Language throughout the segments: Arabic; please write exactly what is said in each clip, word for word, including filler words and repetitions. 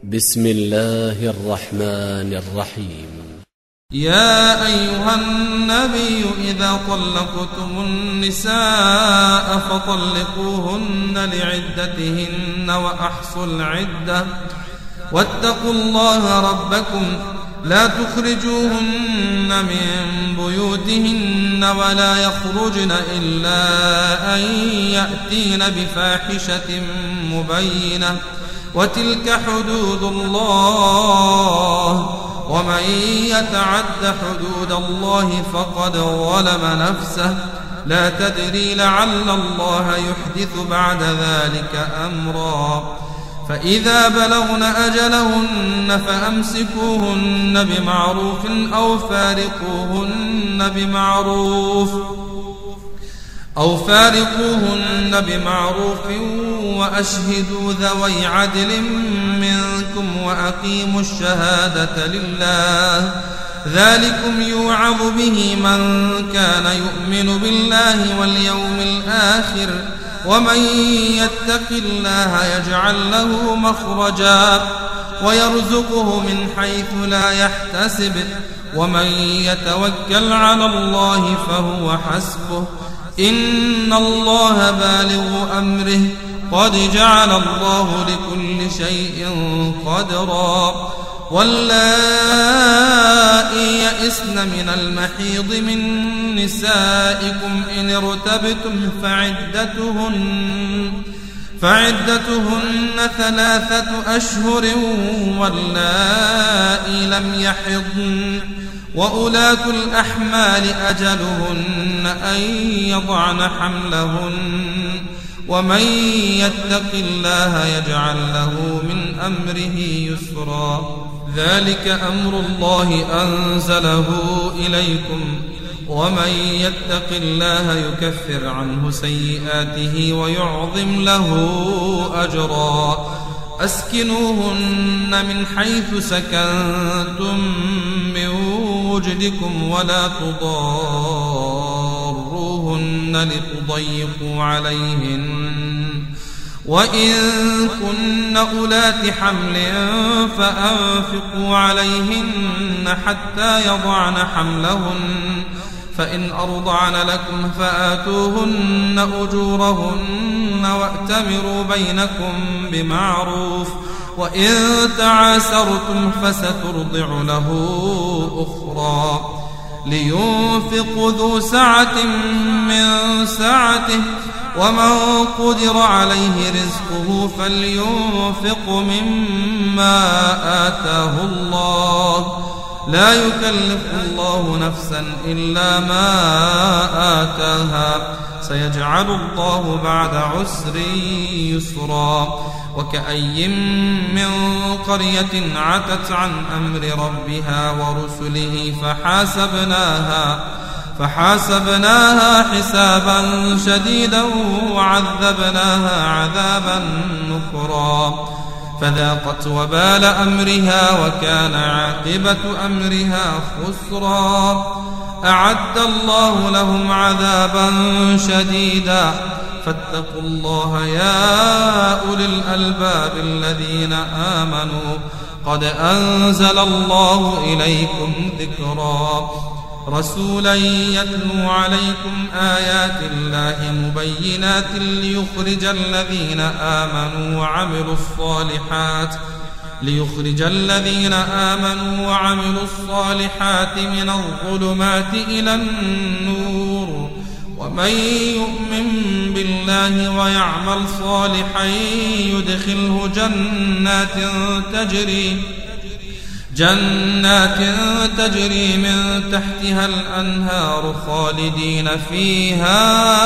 بسم الله الرحمن الرحيم. يا أيها النبي إذا طلقتم النساء فطلقوهن لعدتهن وأحصوا العدة واتقوا الله ربكم لا تخرجوهن من بيوتهن ولا يخرجن إلا أن يأتين بفاحشة مبينة وتلك حدود الله ومن يتعد حدود الله فقد ظلم نفسه لا تدري لعل الله يحدث بعد ذلك أمرا فإذا بلغن أجلهن فأمسكوهن بمعروف أو فارقوهن بمعروف أو فارقوهن بمعروف وأشهدوا ذوي عدل منكم وأقيموا الشهادة لله ذلكم يوعظ به من كان يؤمن بالله واليوم الآخر ومن يتق الله يجعل له مخرجا ويرزقه من حيث لا يحتسب ومن يتوكل على الله فهو حسبه إن الله بالغ أمره قد جعل الله لكل شيء قدرا واللائي يئسن من المحيض من نسائكم إن ارتبتم فعدتهن فعدتهن ثلاثة أشهر واللائي لم يحضن وأولاة الأحمال أجلهن أن يضعن حملهن ومن يتق الله يجعل له من أمره يسرا ذلك أمر الله أنزله إليكم ومن يتق الله يكفر عنه سيئاته ويعظم له أجرا أسكنوهن من حيث سكنتم من وجدكم ولا تضاروهن لتضيقوا عليهن وإن كن أولات حمل فأنفقوا عليهن حتى يضعن حملهن فإن أرضعن لكم فآتوهن أجورهن وأتمروا بينكم بمعروف وإن تعاسرتم فسترضع له أخرى لينفق ذو سعة من سعته ومن قدر عليه رزقه فلينفق مما آتاه الله لا يكلف الله نفسا إلا ما آتاها سيجعل الله بعد عسر يسرا وكأي من قرية عتت عن أمر ربها ورسله فحاسبناها فحاسبناها حسابا شديدا وعذبناها عذابا نكرا فذاقت وبال أمرها وكان عاقبة أمرها خسرا أعد الله لهم عذابا شديدا فاتقوا الله يا أولي الألباب الذين آمنوا قد أنزل الله إليكم ذكرا رسولا يتلو عليكم آيات الله مبينات ليخرج الذين آمنوا وعملوا الصالحات ليخرج الذين آمنوا وعملوا الصالحات من الظلمات إلى النور ومن يؤمن بالله ويعمل صالحا يدخله جنات تجري جنات تجري من تحتها الأنهار خالدين فيها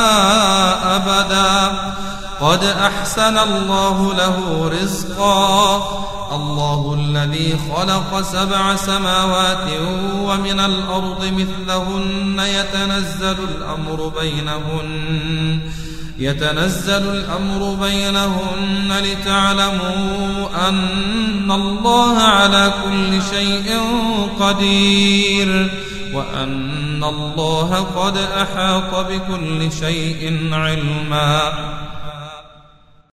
أبدا قد أحسن الله له رزقا الله الذي خلق سبع سماوات ومن الأرض مثلهن يتنزل الأمر بينهن يتنزل الأمر بينهن لتعلموا أن الله على كل شيء قدير وأن الله قد أحاط بكل شيء علما.